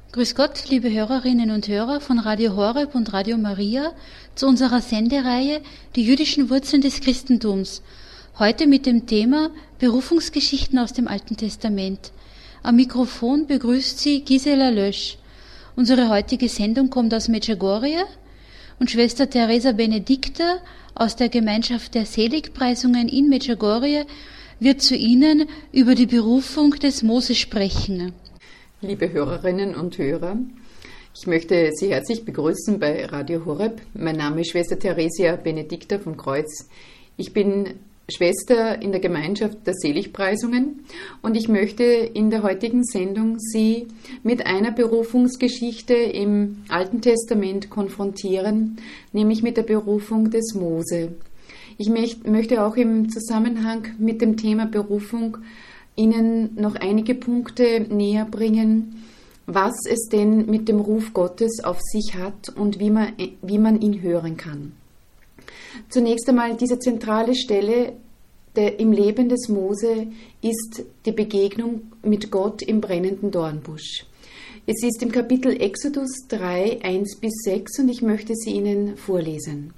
Grüß Gott, liebe Hörerinnen und Hörer von Radio Horeb und Radio Maria zu unserer Sendereihe Die jüdischen Wurzeln des Christentums. Heute mit dem Thema Berufungsgeschichten aus dem Alten Testament. Am Mikrofon begrüßt Sie Gisela Lösch. Unsere heutige Sendung kommt aus Medjugorje und Schwester Teresa Benedicta aus der Gemeinschaft der Seligpreisungen in Medjugorje wird zu Ihnen über die Berufung des Mose sprechen. Liebe Hörerinnen und Hörer, ich möchte Sie herzlich begrüßen bei Radio Horeb. Mein Name ist Schwester Teresa Benedicta vom Kreuz. Ich bin Schwester in der Gemeinschaft der Seligpreisungen und ich möchte in der heutigen Sendung Sie mit einer Berufungsgeschichte im Alten Testament konfrontieren, nämlich mit der Berufung des Mose. Ich möchte auch im Zusammenhang mit dem Thema Berufung Ihnen noch einige Punkte näher bringen, was es denn mit dem Ruf Gottes auf sich hat und wie man ihn hören kann. Zunächst einmal diese zentrale Stelle im Leben des Mose ist die Begegnung mit Gott im brennenden Dornbusch. Es ist im Kapitel Exodus 3, 1-6 und ich möchte sie Ihnen vorlesen.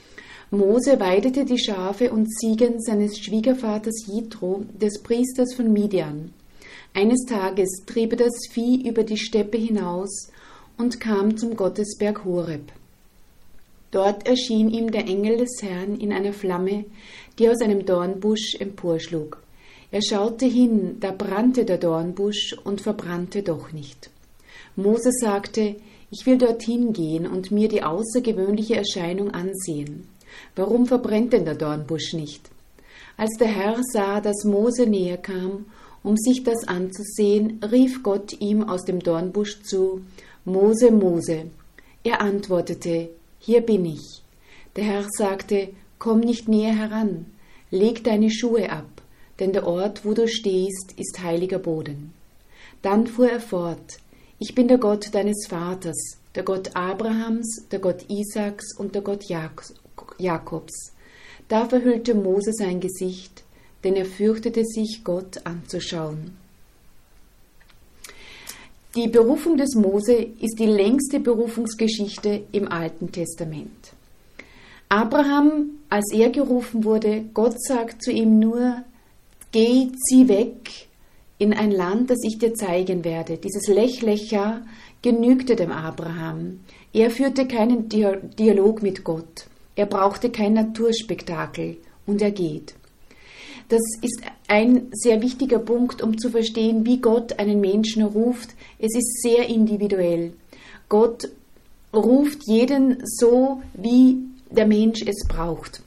Mose weidete die Schafe und Ziegen seines Schwiegervaters Jitro, des Priesters von Midian. Eines Tages trieb er das Vieh über die Steppe hinaus und kam zum Gottesberg Horeb. Dort erschien ihm der Engel des Herrn in einer Flamme, die aus einem Dornbusch emporschlug. Er schaute hin, da brannte der Dornbusch und verbrannte doch nicht. Mose sagte, ich will dorthin gehen und mir die außergewöhnliche Erscheinung ansehen. Warum verbrennt denn der Dornbusch nicht? Als der Herr sah, dass Mose näher kam, um sich das anzusehen, rief Gott ihm aus dem Dornbusch zu, Mose, Mose. Er antwortete, hier bin ich. Der Herr sagte, komm nicht näher heran, leg deine Schuhe ab, denn der Ort, wo du stehst, ist heiliger Boden. Dann fuhr er fort, ich bin der Gott deines Vaters, der Gott Abrahams, der Gott Isaaks und der Gott Jakobs. Da verhüllte Mose sein Gesicht, denn er fürchtete sich, Gott anzuschauen. Die Berufung des Mose ist die längste Berufungsgeschichte im Alten Testament. Abraham, als er gerufen wurde, Gott sagt zu ihm nur, geh, zieh weg in ein Land, das ich dir zeigen werde. Dieses Lech Lecha genügte dem Abraham. Er führte keinen Dialog mit Gott. Er brauchte kein Naturspektakel und er geht. Das ist ein sehr wichtiger Punkt, um zu verstehen, wie Gott einen Menschen ruft. Es ist sehr individuell. Gott ruft jeden so, wie der Mensch es braucht.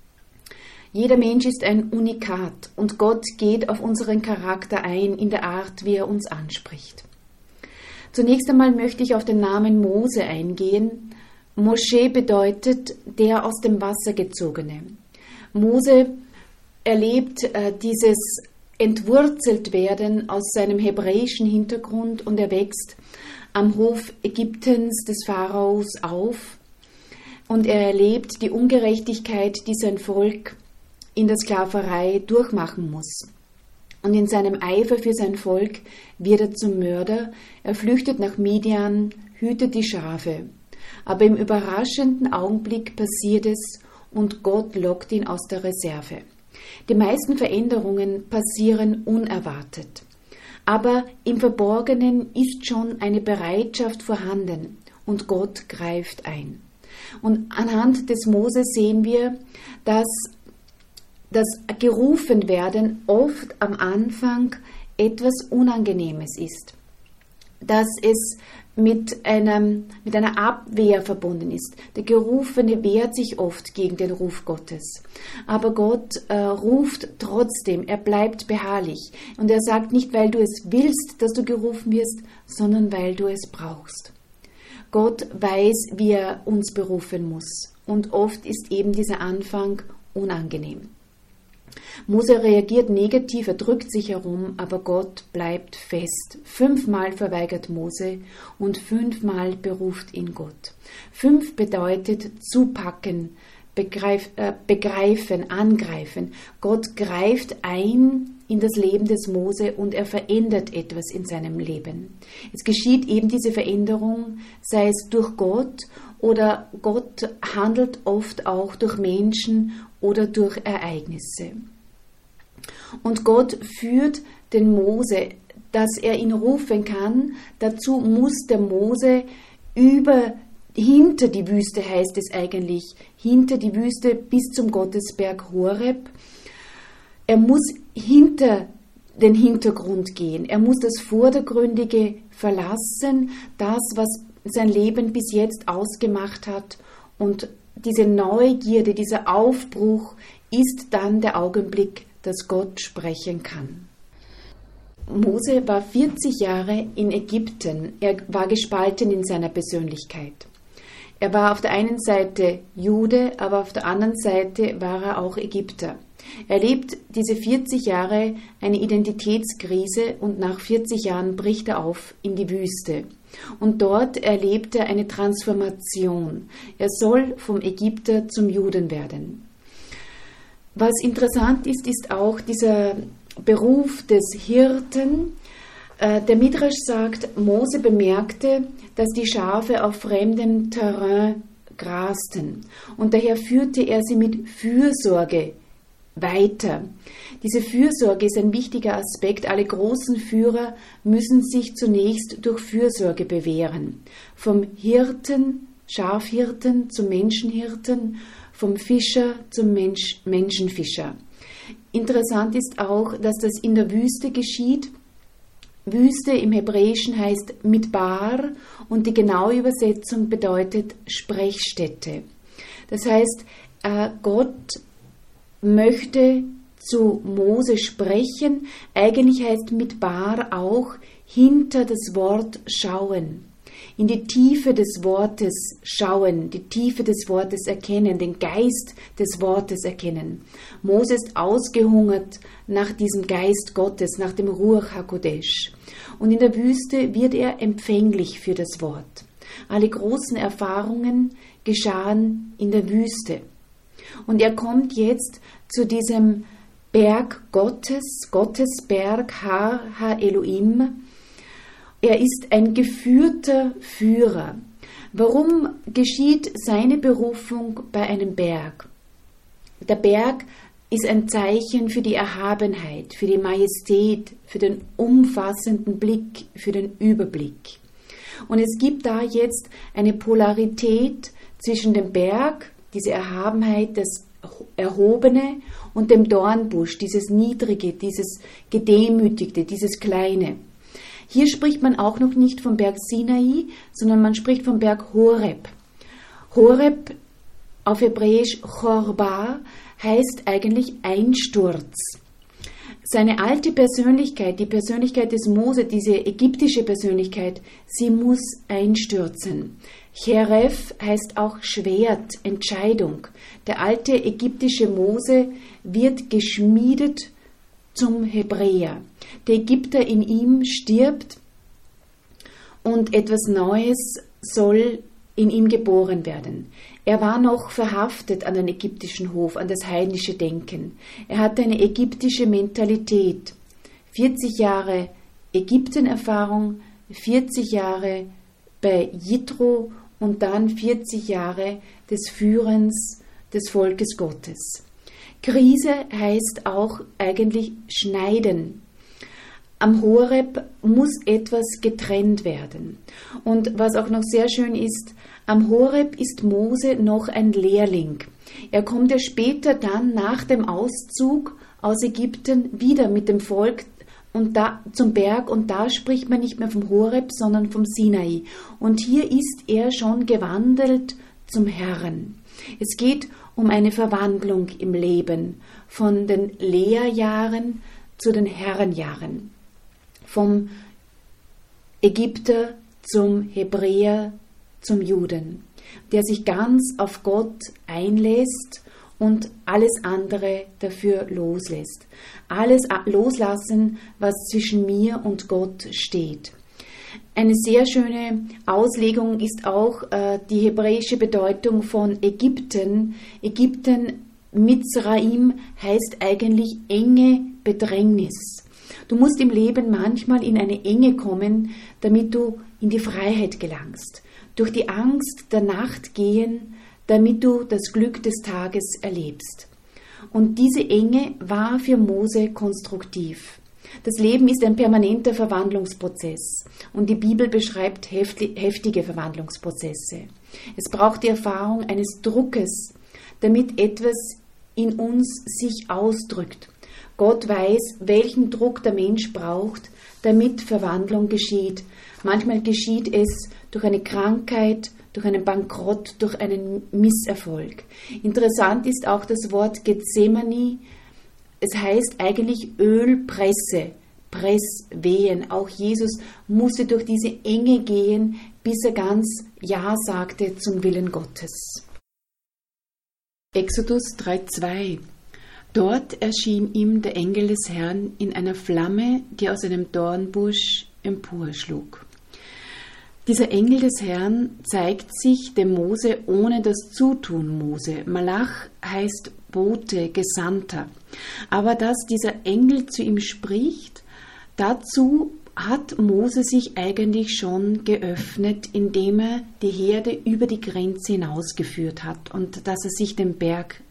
Jeder Mensch ist ein Unikat und Gott geht auf unseren Charakter ein in der Art, wie er uns anspricht. Zunächst einmal möchte ich auf den Namen Mose eingehen. Mosche bedeutet der aus dem Wasser gezogene. Mose erlebt dieses Entwurzeltwerden aus seinem hebräischen Hintergrund und er wächst am Hof Ägyptens des Pharaos auf und er erlebt die Ungerechtigkeit, die sein Volk in der Sklaverei durchmachen muss. Und in seinem Eifer für sein Volk wird er zum Mörder, er flüchtet nach Midian, hütet die Schafe. Aber im überraschenden Augenblick passiert es und Gott lockt ihn aus der Reserve. Die meisten Veränderungen passieren unerwartet. Aber im Verborgenen ist schon eine Bereitschaft vorhanden und Gott greift ein. Und anhand des Mose sehen wir, dass das Gerufenwerden oft am Anfang etwas Unangenehmes ist. Dass es mit einer Abwehr verbunden ist. Der Gerufene wehrt sich oft gegen den Ruf Gottes. Aber Gott ruft trotzdem, er bleibt beharrlich. Und er sagt nicht, weil du es willst, dass du gerufen wirst, sondern weil du es brauchst. Gott weiß, wie er uns berufen muss. Und oft ist eben dieser Anfang unangenehm. Mose reagiert negativ, er drückt sich herum, aber Gott bleibt fest. 5-mal verweigert Mose und 5-mal beruft ihn Gott. 5 bedeutet zupacken, begreifen, angreifen. Gott greift ein in das Leben des Mose und er verändert etwas in seinem Leben. Es geschieht eben diese Veränderung, sei es durch Gott oder Gott handelt oft auch durch Menschen oder durch Ereignisse. Und Gott führt den Mose, dass er ihn rufen kann. Dazu muss der Mose hinter die Wüste, heißt es eigentlich, hinter die Wüste bis zum Gottesberg Horeb. Er muss hinter den Hintergrund gehen. Er muss das Vordergründige verlassen, das, was sein Leben bis jetzt ausgemacht hat. Und diese Neugierde, dieser Aufbruch ist dann der Augenblick, dass Gott sprechen kann. Mose war 40 Jahre in Ägypten. Er war gespalten in seiner Persönlichkeit. Er war auf der einen Seite Jude, aber auf der anderen Seite war er auch Ägypter. Er erlebt diese 40 Jahre eine Identitätskrise und nach 40 Jahren bricht er auf in die Wüste. Und dort erlebt er eine Transformation. Er soll vom Ägypter zum Juden werden. Was interessant ist, ist auch dieser Beruf des Hirten. Der Midrash sagt, Mose bemerkte, dass die Schafe auf fremdem Terrain grasten und daher führte er sie mit Fürsorge weiter. Diese Fürsorge ist ein wichtiger Aspekt. Alle großen Führer müssen sich zunächst durch Fürsorge bewähren. Vom Hirten, Schafhirten zum Menschenhirten, vom Fischer zum Menschenfischer. Interessant ist auch, dass das in der Wüste geschieht. Wüste im Hebräischen heißt Midbar und die genaue Übersetzung bedeutet Sprechstätte. Das heißt, Gott möchte zu Mose sprechen. Eigentlich heißt Midbar auch hinter das Wort schauen. In die Tiefe des Wortes schauen, die Tiefe des Wortes erkennen, den Geist des Wortes erkennen. Mose ist ausgehungert nach diesem Geist Gottes, nach dem Ruach HaKodesh. Und in der Wüste wird er empfänglich für das Wort. Alle großen Erfahrungen geschahen in der Wüste. Und er kommt jetzt zu diesem Berg Gottes, Gottes Berg Har HaElohim. Er ist ein geführter Führer. Warum geschieht seine Berufung bei einem Berg? Der Berg ist ein Zeichen für die Erhabenheit, für die Majestät, für den umfassenden Blick, für den Überblick. Und es gibt da jetzt eine Polarität zwischen dem Berg, diese Erhabenheit, das Erhobene, und dem Dornbusch, dieses Niedrige, dieses Gedemütigte, dieses Kleine. Hier spricht man auch noch nicht vom Berg Sinai, sondern man spricht vom Berg Horeb. Horeb, auf Hebräisch Chorba, heißt eigentlich Einsturz. Seine alte Persönlichkeit, die Persönlichkeit des Mose, diese ägyptische Persönlichkeit, sie muss einstürzen. Cheref heißt auch Schwert, Entscheidung. Der alte ägyptische Mose wird geschmiedet zum Hebräer. Der Ägypter in ihm stirbt und etwas Neues soll in ihm geboren werden. Er war noch verhaftet an den ägyptischen Hof, an das heidnische Denken. Er hatte eine ägyptische Mentalität. 40 Jahre Ägyptenerfahrung, 40 Jahre bei Jitro und dann 40 Jahre des Führens des Volkes Gottes. Krise heißt auch eigentlich schneiden. Am Horeb muss etwas getrennt werden. Und was auch noch sehr schön ist, am Horeb ist Mose noch ein Lehrling. Er kommt ja später dann nach dem Auszug aus Ägypten wieder mit dem Volk und da zum Berg und da spricht man nicht mehr vom Horeb, sondern vom Sinai. Und hier ist er schon gewandelt zum Herrn. Es geht um eine Verwandlung im Leben von den Lehrjahren zu den Herrenjahren. Vom Ägypter zum Hebräer zum Juden, der sich ganz auf Gott einlässt und alles andere dafür loslässt. Alles loslassen, was zwischen mir und Gott steht. Eine sehr schöne Auslegung ist auch die hebräische Bedeutung von Ägypten. Ägypten, Mitzraim, heißt eigentlich enge Bedrängnis. Du musst im Leben manchmal in eine Enge kommen, damit du in die Freiheit gelangst. Durch die Angst der Nacht gehen, damit du das Glück des Tages erlebst. Und diese Enge war für Mose konstruktiv. Das Leben ist ein permanenter Verwandlungsprozess und die Bibel beschreibt heftige Verwandlungsprozesse. Es braucht die Erfahrung eines Druckes, damit etwas in uns sich ausdrückt. Gott weiß, welchen Druck der Mensch braucht, damit Verwandlung geschieht. Manchmal geschieht es durch eine Krankheit, durch einen Bankrott, durch einen Misserfolg. Interessant ist auch das Wort Gethsemane. Es heißt eigentlich Ölpresse, Presswehen. Auch Jesus musste durch diese Enge gehen, bis er ganz Ja sagte zum Willen Gottes. Exodus 3,2. Dort erschien ihm der Engel des Herrn in einer Flamme, die aus einem Dornbusch emporschlug. Dieser Engel des Herrn zeigt sich dem Mose ohne das Zutun Mose. Malach heißt Bote, Gesandter. Aber dass dieser Engel zu ihm spricht, dazu hat Mose sich eigentlich schon geöffnet, indem er die Herde über die Grenze hinausgeführt hat und dass er sich dem Berg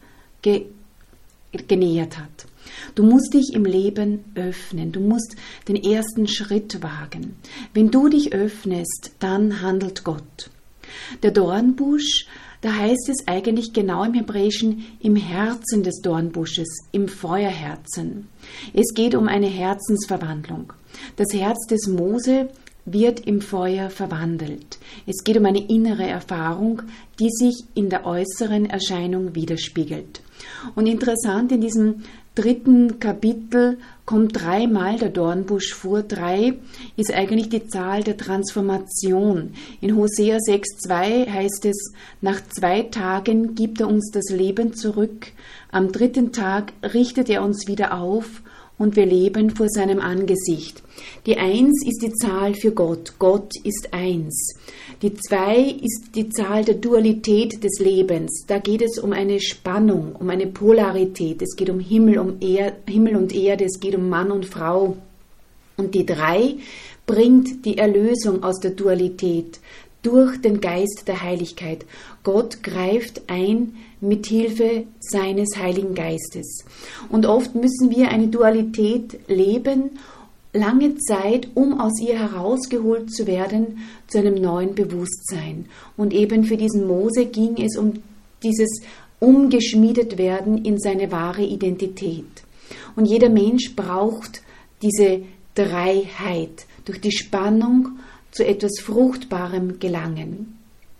genähert hat. Du musst dich im Leben öffnen, du musst den ersten Schritt wagen. Wenn du dich öffnest, dann handelt Gott. Der Dornbusch, da heißt es eigentlich genau im Hebräischen im Herzen des Dornbusches, im Feuerherzen. Es geht um eine Herzensverwandlung. Das Herz des Mose wird im Feuer verwandelt. Es geht um eine innere Erfahrung, die sich in der äußeren Erscheinung widerspiegelt. Und interessant, in diesem 3. Kapitel kommt 3-mal der Dornbusch vor. 3 ist eigentlich die Zahl der Transformation. In Hosea 6,2 heißt es, nach 2 Tagen gibt er uns das Leben zurück, am 3. Tag richtet er uns wieder auf und wir leben vor seinem Angesicht. Die 1 ist die Zahl für Gott. Gott ist 1. Die 2 ist die Zahl der Dualität des Lebens. Da geht es um eine Spannung, um eine Polarität. Es geht um Himmel und Erde, es geht um Mann und Frau. Und die 3 bringt die Erlösung aus der Dualität durch den Geist der Heiligkeit. Gott greift ein mit Hilfe seines Heiligen Geistes. Und oft müssen wir eine Dualität leben, lange Zeit, um aus ihr herausgeholt zu werden zu einem neuen Bewusstsein. Und eben für diesen Mose ging es um dieses umgeschmiedet werden in seine wahre Identität. Und jeder Mensch braucht diese Dreiheit, durch die Spannung zu etwas Fruchtbarem gelangen.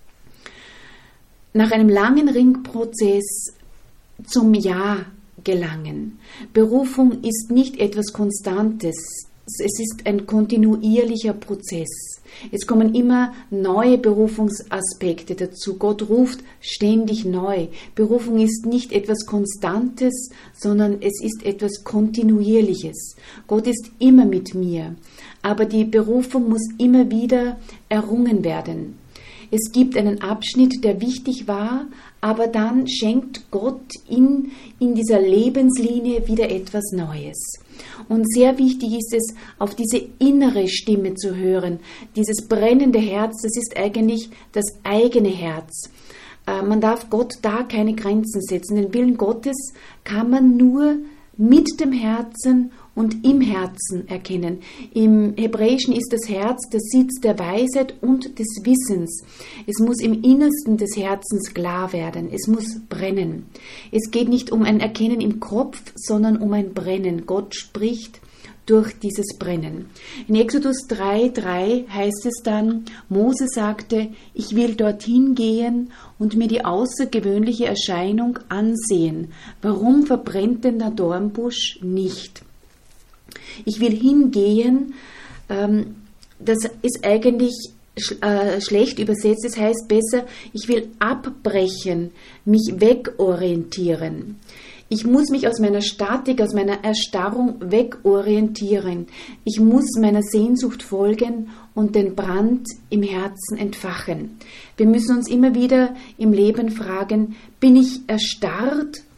Nach einem langen Ringprozess zum Ja gelangen. Berufung ist nicht etwas Konstantes. Es ist ein kontinuierlicher Prozess. Es kommen immer neue Berufungsaspekte dazu. Gott ruft ständig neu. Berufung ist nicht etwas Konstantes, sondern es ist etwas Kontinuierliches. Gott ist immer mit mir. Aber die Berufung muss immer wieder errungen werden. Es gibt einen Abschnitt, der wichtig war, aber dann schenkt Gott in dieser Lebenslinie wieder etwas Neues. Und sehr wichtig ist es, auf diese innere Stimme zu hören. Dieses brennende Herz, das ist eigentlich das eigene Herz. Man darf Gott da keine Grenzen setzen. Den Willen Gottes kann man nur mit dem Herzen und im Herzen erkennen. Im Hebräischen ist das Herz der Sitz der Weisheit und des Wissens. Es muss im Innersten des Herzens klar werden. Es muss brennen. Es geht nicht um ein Erkennen im Kopf, sondern um ein Brennen. Gott spricht durch dieses Brennen. In Exodus 3,3 heißt es dann, Mose sagte, ich will dorthin gehen und mir die außergewöhnliche Erscheinung ansehen. Warum verbrennt denn der Dornbusch nicht? Ich will hingehen, das ist eigentlich schlecht übersetzt, das heißt besser, ich will abbrechen, mich wegorientieren. Ich muss mich aus meiner Statik, aus meiner Erstarrung wegorientieren. Ich muss meiner Sehnsucht folgen und den Brand im Herzen entfachen. Wir müssen uns immer wieder im Leben fragen, bin ich erstarrt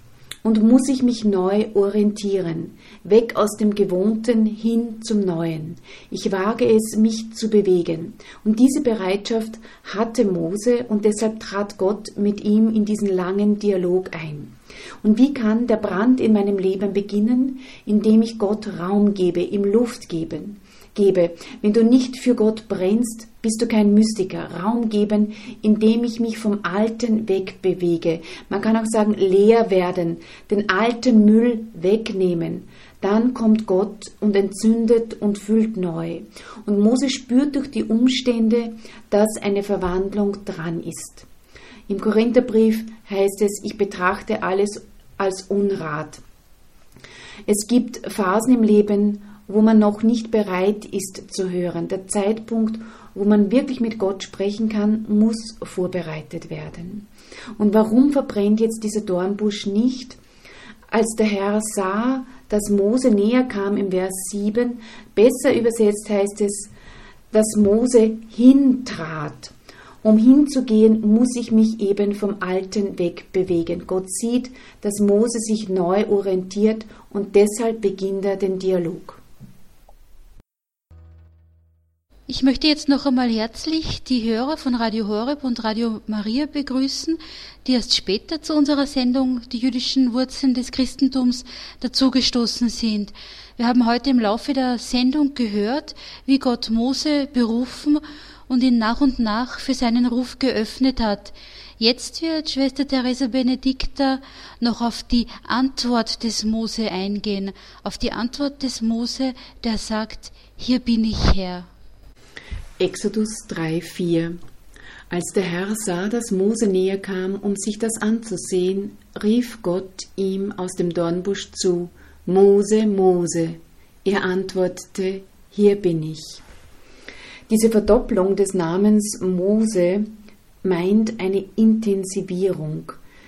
und muss ich mich neu orientieren, weg aus dem Gewohnten hin zum Neuen. Ich wage es, mich zu bewegen. Und diese Bereitschaft hatte Mose und deshalb trat Gott mit ihm in diesen langen Dialog ein. Und wie kann der Brand in meinem Leben beginnen? Indem ich Gott Raum gebe, ihm Luft gebe. Wenn du nicht für Gott brennst, bist du kein Mystiker. Raum geben, indem ich mich vom Alten wegbewege. Man kann auch sagen, leer werden, den alten Müll wegnehmen. Dann kommt Gott und entzündet und füllt neu. Und Mose spürt durch die Umstände, dass eine Verwandlung dran ist. Im Korintherbrief heißt es, ich betrachte alles als Unrat. Es gibt Phasen im Leben, wo man noch nicht bereit ist zu hören. Der Zeitpunkt, wo man wirklich mit Gott sprechen kann, muss vorbereitet werden. Und warum verbrennt jetzt dieser Dornbusch nicht? Als der Herr sah, dass Mose näher kam im Vers 7, besser übersetzt heißt es, dass Mose hintrat. Um hinzugehen, muss ich mich eben vom Alten wegbewegen. Gott sieht, dass Mose sich neu orientiert und deshalb beginnt er den Dialog. Ich möchte jetzt noch einmal herzlich die Hörer von Radio Horeb und Radio Maria begrüßen, die erst später zu unserer Sendung Die jüdischen Wurzeln des Christentums dazugestoßen sind. Wir haben heute im Laufe der Sendung gehört, wie Gott Mose berufen und ihn nach und nach für seinen Ruf geöffnet hat. Jetzt wird Schwester Teresa Benedicta noch auf die Antwort des Mose eingehen, auf die Antwort des Mose, der sagt, hier bin ich Herr. Exodus 3,4 Als der Herr sah, dass Mose näher kam, um sich das anzusehen, rief Gott ihm aus dem Dornbusch zu, Mose, Mose. Er antwortete, hier bin ich. Diese Verdopplung des Namens Mose meint eine Intensivierung.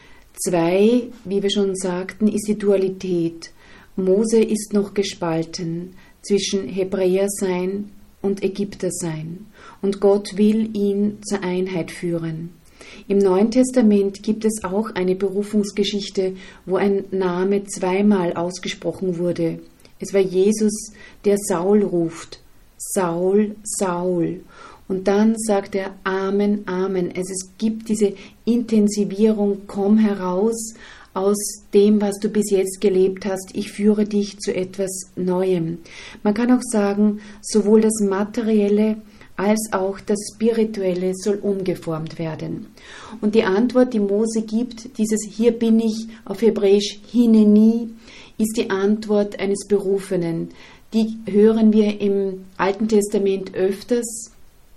2, wie wir schon sagten, ist die Dualität. Mose ist noch gespalten zwischen Hebräer sein und Ägypter sein. Und Gott will ihn zur Einheit führen. Im Neuen Testament gibt es auch eine Berufungsgeschichte, wo ein Name zweimal ausgesprochen wurde. Es war Jesus, der Saul ruft. Saul, Saul. Und dann sagt er Amen, Amen. Es gibt diese Intensivierung, komm heraus aus dem, was du bis jetzt gelebt hast. Ich führe dich zu etwas Neuem. Man kann auch sagen, sowohl das Materielle als auch das Spirituelle soll umgeformt werden. Und die Antwort, die Mose gibt, dieses Hier bin ich, auf Hebräisch Hineni, ist die Antwort eines Berufenen. Die hören wir im Alten Testament öfters.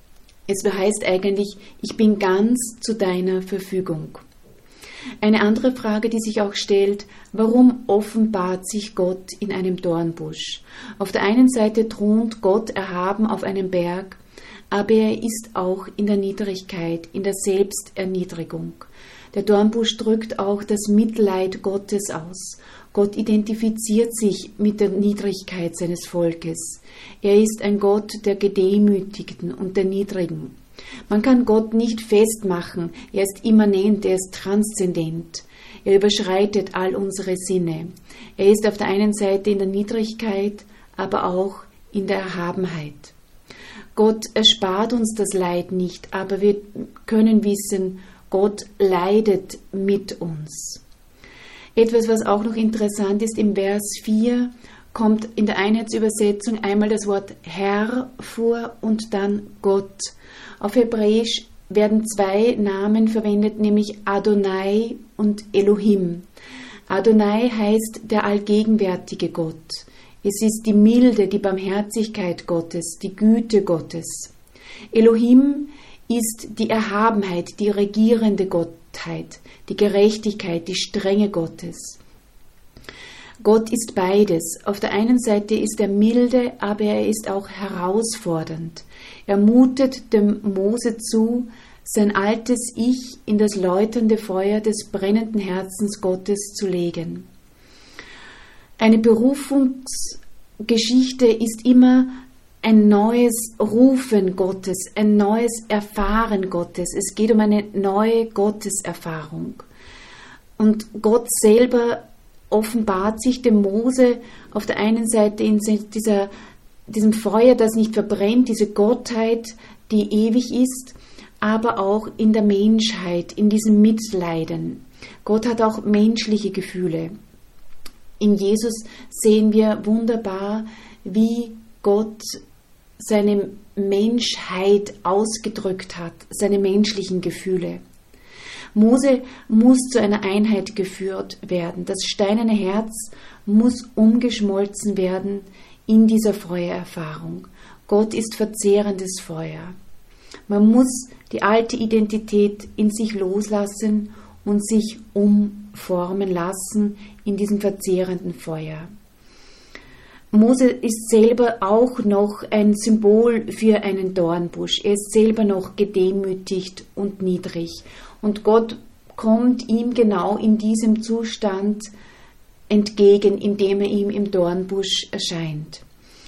Es heißt eigentlich, ich bin ganz zu deiner Verfügung. Eine andere Frage, die sich auch stellt, warum offenbart sich Gott in einem Dornbusch? Auf der einen Seite thront Gott erhaben auf einem Berg, aber er ist auch in der Niedrigkeit, in der Selbsterniedrigung. Der Dornbusch drückt auch das Mitleid Gottes aus. Gott identifiziert sich mit der Niedrigkeit seines Volkes. Er ist ein Gott der Gedemütigten und der Niedrigen. Man kann Gott nicht festmachen, er ist immanent, er ist transzendent. Er überschreitet all unsere Sinne. Er ist auf der einen Seite in der Niedrigkeit, aber auch in der Erhabenheit. Gott erspart uns das Leid nicht, aber wir können wissen, Gott leidet mit uns. Etwas, was auch noch interessant ist, im Vers 4 kommt in der Einheitsübersetzung einmal das Wort Herr vor und dann Gott. Auf Hebräisch werden 2 Namen verwendet, nämlich Adonai und Elohim. Adonai heißt der allgegenwärtige Gott. Es ist die Milde, die Barmherzigkeit Gottes, die Güte Gottes. Elohim ist die Erhabenheit, die regierende Gottheit, die Gerechtigkeit, die Strenge Gottes. Gott ist beides. Auf der einen Seite ist er milde, aber er ist auch herausfordernd. Er mutet dem Mose zu, sein altes Ich in das läuternde Feuer des brennenden Herzens Gottes zu legen. Eine Berufungsgeschichte ist immer ein neues Rufen Gottes, ein neues Erfahren Gottes. Es geht um eine neue Gotteserfahrung. Und Gott selber offenbart sich dem Mose auf der einen Seite in diesem Feuer, das nicht verbrennt, diese Gottheit, die ewig ist, aber auch in der Menschheit, in diesem Mitleiden. Gott hat auch menschliche Gefühle. In Jesus sehen wir wunderbar, wie Gott seine Menschheit ausgedrückt hat, seine menschlichen Gefühle. Mose muss zu einer Einheit geführt werden. Das steinerne Herz muss umgeschmolzen werden in dieser Feuererfahrung. Gott ist verzehrendes Feuer. Man muss die alte Identität in sich loslassen und sich umformen lassen in diesem verzehrenden Feuer. Mose ist selber auch noch ein Symbol für einen Dornbusch. Er ist selber noch gedemütigt und niedrig. Und Gott kommt ihm genau in diesem Zustand entgegen, indem er ihm im Dornbusch erscheint.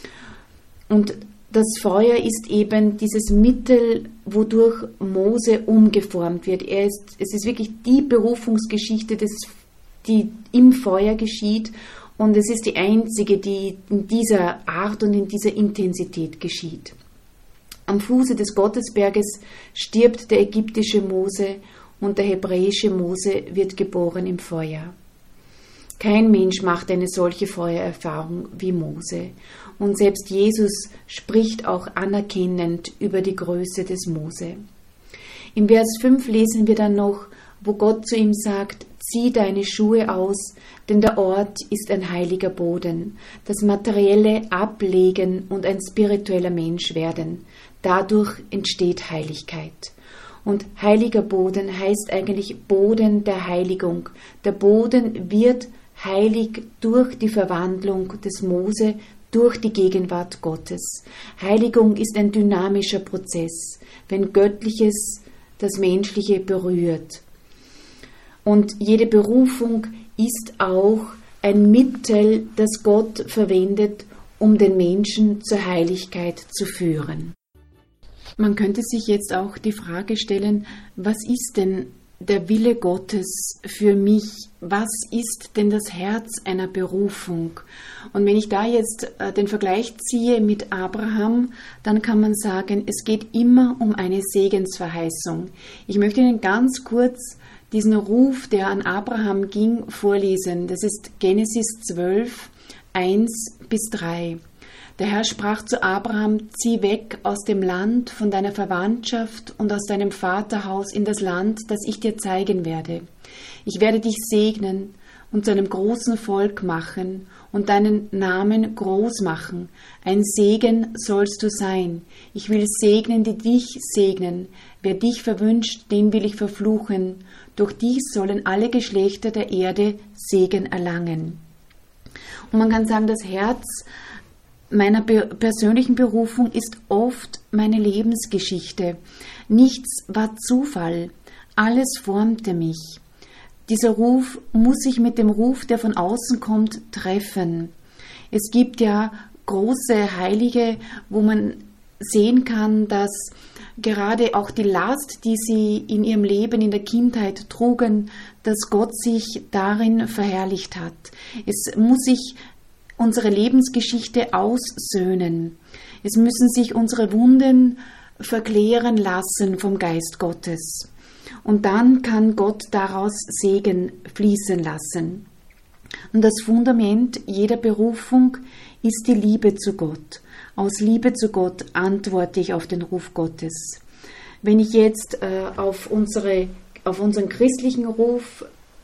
Und das Feuer ist eben dieses Mittel, wodurch Mose umgeformt wird. Es ist wirklich die Berufungsgeschichte, die im Feuer geschieht. Und es ist die einzige, die in dieser Art und in dieser Intensität geschieht. Am Fuße des Gottesberges stirbt der ägyptische Mose und der hebräische Mose wird geboren im Feuer. Kein Mensch macht eine solche Feuererfahrung wie Mose. Und selbst Jesus spricht auch anerkennend über die Größe des Mose. Im Vers 5 lesen wir dann noch, wo Gott zu ihm sagt, zieh deine Schuhe aus, denn der Ort ist ein heiliger Boden, das materielle Ablegen und ein spiritueller Mensch werden. Dadurch entsteht Heiligkeit. Und heiliger Boden heißt eigentlich Boden der Heiligung. Der Boden wird heilig durch die Verwandlung des Mose, durch die Gegenwart Gottes. Heiligung ist ein dynamischer Prozess, wenn Göttliches das Menschliche berührt. Und jede Berufung ist auch ein Mittel, das Gott verwendet, um den Menschen zur Heiligkeit zu führen. Man könnte sich jetzt auch die Frage stellen, was ist denn der Wille Gottes für mich? Was ist denn das Herz einer Berufung? Und wenn ich da jetzt den Vergleich ziehe mit Abraham, dann kann man sagen, es geht immer um eine Segensverheißung. Ich möchte Ihnen ganz kurz diesen Ruf, der an Abraham ging, vorlesen. Das ist Genesis 12, 1-3. Der Herr sprach zu Abraham, zieh weg aus dem Land, von deiner Verwandtschaft und aus deinem Vaterhaus in das Land, das ich dir zeigen werde. Ich werde dich segnen und zu einem großen Volk machen und deinen Namen groß machen. Ein Segen sollst du sein. Ich will segnen, die dich segnen. Wer dich verwünscht, den will ich verfluchen. Durch dies sollen alle Geschlechter der Erde Segen erlangen. Und man kann sagen, das Herz meiner persönlichen Berufung ist oft meine Lebensgeschichte. Nichts war Zufall, alles formte mich. Dieser Ruf muss sich mit dem Ruf, der von außen kommt, treffen. Es gibt ja große Heilige, wo man sehen kann, dass gerade auch die Last, die sie in ihrem Leben in der Kindheit trugen, dass Gott sich darin verherrlicht hat. Es muss sich unsere Lebensgeschichte aussöhnen. Es müssen sich unsere Wunden verklären lassen vom Geist Gottes. Und dann kann Gott daraus Segen fließen lassen. Und das Fundament jeder Berufung ist die Liebe zu Gott. Aus Liebe zu Gott antworte ich auf den Ruf Gottes. Wenn ich jetzt auf unseren christlichen Ruf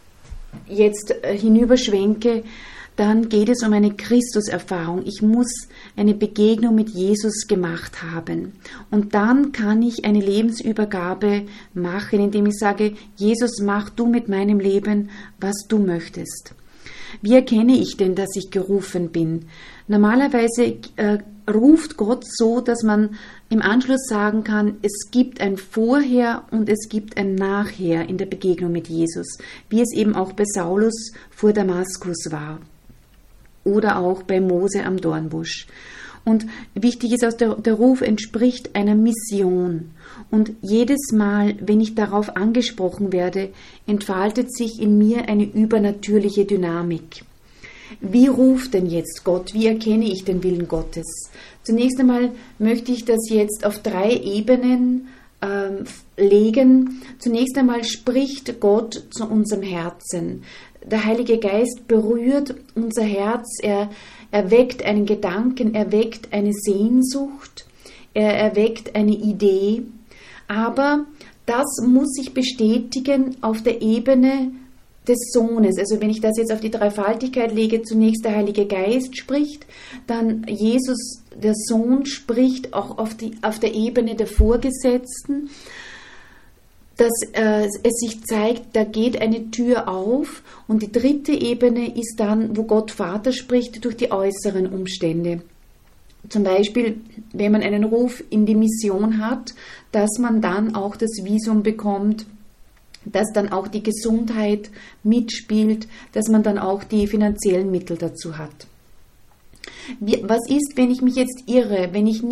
jetzt hinüberschwenke, dann geht es um eine Christuserfahrung. Ich muss eine Begegnung mit Jesus gemacht haben. Und dann kann ich eine Lebensübergabe machen, indem ich sage, Jesus, mach du mit meinem Leben, was du möchtest. Wie erkenne ich denn, dass ich gerufen bin? Normalerweise ruft Gott so, dass man im Anschluss sagen kann, es gibt ein Vorher und es gibt ein Nachher in der Begegnung mit Jesus, wie es eben auch bei Saulus vor Damaskus war oder auch bei Mose am Dornbusch. Und wichtig ist auch, der Ruf entspricht einer Mission. Und jedes Mal, wenn ich darauf angesprochen werde, entfaltet sich in mir eine übernatürliche Dynamik. Wie ruft denn jetzt Gott? Wie erkenne ich den Willen Gottes? Zunächst einmal möchte ich das jetzt auf 3 Ebenen legen. Zunächst einmal spricht Gott zu unserem Herzen. Der Heilige Geist berührt unser Herz, er erweckt einen Gedanken, erweckt eine Sehnsucht, er erweckt eine Idee, aber das muss sich bestätigen auf der Ebene des Sohnes. Also wenn ich das jetzt auf die Dreifaltigkeit lege, zunächst der Heilige Geist spricht, dann Jesus, der Sohn, spricht auch auf der Ebene der Vorgesetzten, dass es sich zeigt, da geht eine Tür auf, und die 3. Ebene ist dann, wo Gott Vater spricht, durch die äußeren Umstände. Zum Beispiel, wenn man einen Ruf in die Mission hat, dass man dann auch das Visum bekommt, dass dann auch die Gesundheit mitspielt, dass man dann auch die finanziellen Mittel dazu hat. Was ist, wenn ich mich jetzt irre, wenn ich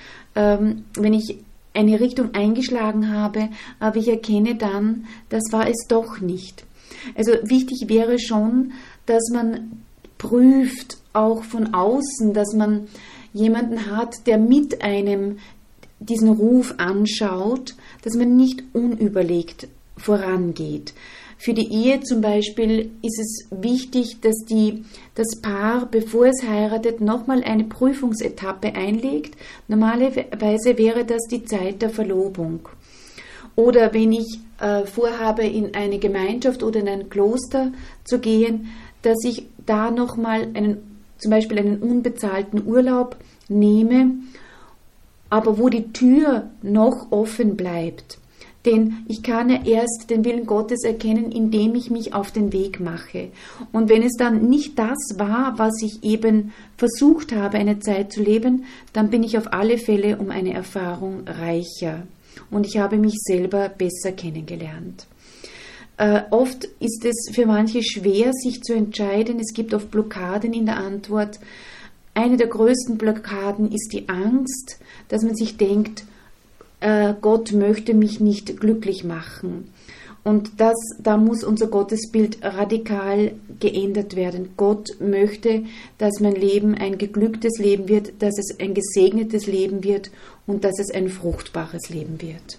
eine Richtung eingeschlagen habe, aber ich erkenne dann, das war es doch nicht. Also wichtig wäre schon, dass man prüft, auch von außen, dass man jemanden hat, der mit einem diesen Ruf anschaut, dass man nicht unüberlegt vorangeht. Für die Ehe zum Beispiel ist es wichtig, dass das Paar, bevor es heiratet, nochmal eine Prüfungsetappe einlegt. Normalerweise wäre das die Zeit der Verlobung. Oder wenn ich vorhabe, in eine Gemeinschaft oder in ein Kloster zu gehen, dass ich da nochmal zum Beispiel einen unbezahlten Urlaub nehme, aber wo die Tür noch offen bleibt. Denn ich kann ja erst den Willen Gottes erkennen, indem ich mich auf den Weg mache. Und wenn es dann nicht das war, was ich eben versucht habe, eine Zeit zu leben, dann bin ich auf alle Fälle um eine Erfahrung reicher. Und ich habe mich selber besser kennengelernt. Oft ist es für manche schwer, sich zu entscheiden. Es gibt oft Blockaden in der Antwort. Eine der größten Blockaden ist die Angst, dass man sich denkt, Gott möchte mich nicht glücklich machen. Und da muss unser Gottesbild radikal geändert werden. Gott möchte, dass mein Leben ein geglücktes Leben wird, dass es ein gesegnetes Leben wird und dass es ein fruchtbares Leben wird.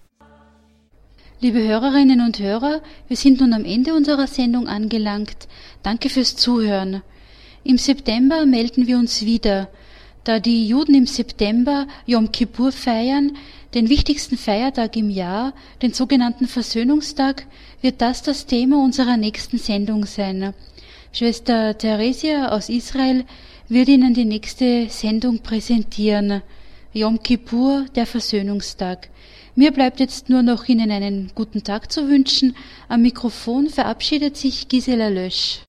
Liebe Hörerinnen und Hörer, wir sind nun am Ende unserer Sendung angelangt. Danke fürs Zuhören. Im September melden wir uns wieder. Da die Juden im September Yom Kippur feiern, den wichtigsten Feiertag im Jahr, den sogenannten Versöhnungstag, wird das Thema unserer nächsten Sendung sein. Schwester Theresia aus Israel wird Ihnen die nächste Sendung präsentieren. Yom Kippur, der Versöhnungstag. Mir bleibt jetzt nur noch Ihnen einen guten Tag zu wünschen. Am Mikrofon verabschiedet sich Gisela Lösch.